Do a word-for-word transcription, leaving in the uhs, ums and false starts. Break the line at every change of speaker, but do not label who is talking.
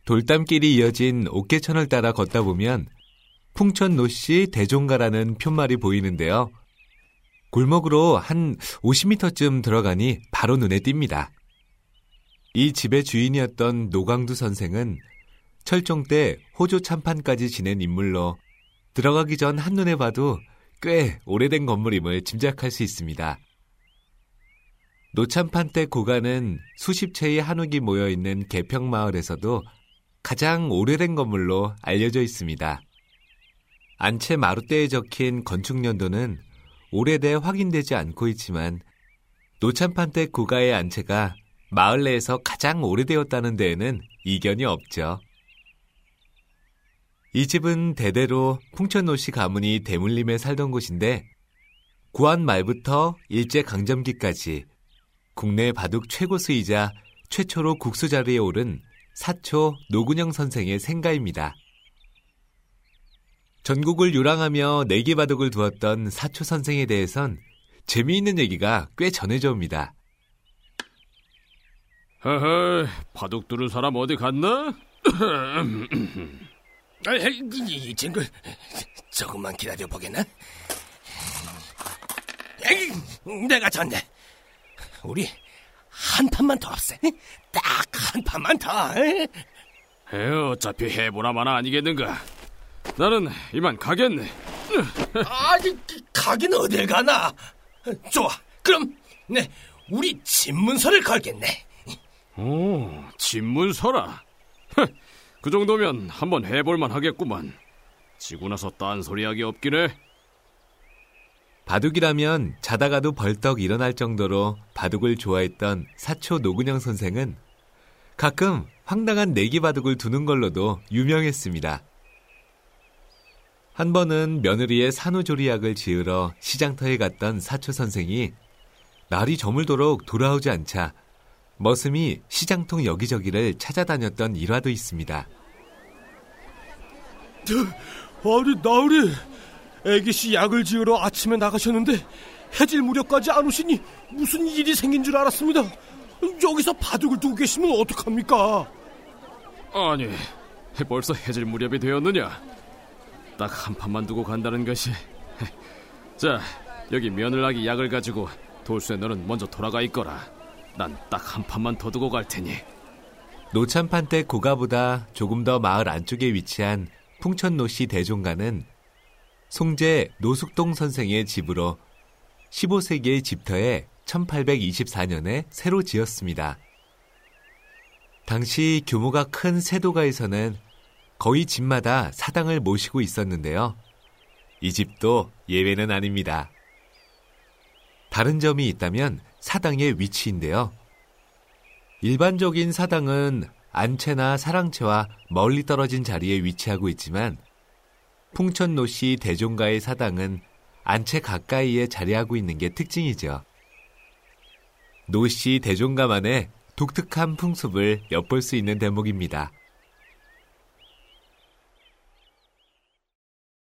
돌담길이 이어진 옥계천을 따라 걷다 보면 풍천노씨 대종가라는 푯말이 보이는데요. 골목으로 한 오십 미터쯤 들어가니 바로 눈에 띕니다. 이 집의 주인이었던 노광두 선생은 철종 때 호조 참판까지 지낸 인물로 들어가기 전 한눈에 봐도 꽤 오래된 건물임을 짐작할 수 있습니다. 노참판 때 고가는 수십 채의 한옥이 모여있는 계평마을에서도 가장 오래된 건물로 알려져 있습니다. 안채 마루대에 적힌 건축연도는 오래돼 확인되지 않고 있지만 노참판 때 고가의 안채가 마을 내에서 가장 오래되었다는 데에는 이견이 없죠. 이 집은 대대로 풍천노씨 가문이 대물림에 살던 곳인데 구한 말부터 일제강점기까지 국내 바둑 최고수이자 최초로 국수 자리에 오른 사초 노근영 선생의 생가입니다. 전국을 유랑하며 내기 바둑을 두었던 사초 선생에 대해선 재미있는 얘기가 꽤 전해져 옵니다.
허허, 바둑 두는 사람 어디 갔나?
이 친구 조금만 기다려보겠나? 내가 졌네. 우리 한 판만 더 없애. 딱 한 판만 더.
에, 어차피 해보나 마나 아니겠는가. 나는 이만 가겠네.
아니, 가긴 어딜 가나. 좋아, 그럼 네 우리 집문서를 걸겠네.
오, 집문서라. 그 정도면 한번 해볼만 하겠구만. 지고 나서 딴소리하기 없긴 해.
바둑이라면 자다가도 벌떡 일어날 정도로 바둑을 좋아했던 사초 노근영 선생은 가끔 황당한 내기 바둑을 두는 걸로도 유명했습니다. 한 번은 며느리의 산후조리약을 지으러 시장터에 갔던 사초 선생이 날이 저물도록 돌아오지 않자 머슴이 시장통 여기저기를 찾아다녔던 일화도 있습니다.
아니, 나으리, 애기씨 약을 지으러 아침에 나가셨는데 해질 무렵까지 안 오시니 무슨 일이 생긴 줄 알았습니다. 여기서 바둑을 두고 계시면 어떡합니까?
아니, 벌써 해질 무렵이 되었느냐? 딱 한 판만 두고 간다는 것이. 자, 여기 며느라기 약을 가지고 돌쇠 너는 먼저 돌아가 있거라. 난 딱 한 판만 더 두고 갈 테니.
노참판 때 고가보다 조금 더 마을 안쪽에 위치한 풍천노씨 대종가는 송제 노숙동 선생의 집으로 십오 세기의 집터에 천팔백이십사 년에 새로 지었습니다. 당시 규모가 큰 세도가에서는 거의 집마다 사당을 모시고 있었는데요. 이 집도 예외는 아닙니다. 다른 점이 있다면 사당의 위치인데요. 일반적인 사당은 안채나 사랑채와 멀리 떨어진 자리에 위치하고 있지만 풍천노씨 대종가의 사당은 안채 가까이에 자리하고 있는 게 특징이죠. 노씨 대종가만의 독특한 풍습을 엿볼 수 있는 대목입니다.